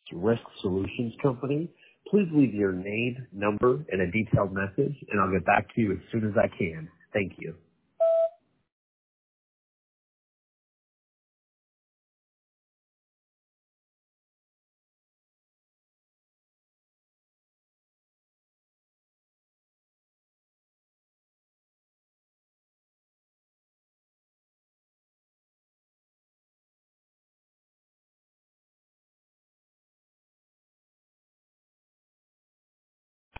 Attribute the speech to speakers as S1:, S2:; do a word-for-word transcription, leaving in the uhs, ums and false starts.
S1: Risk Solutions Company. Please leave your name, number, and a detailed message, and I'll get back to you as soon as I can. Thank you.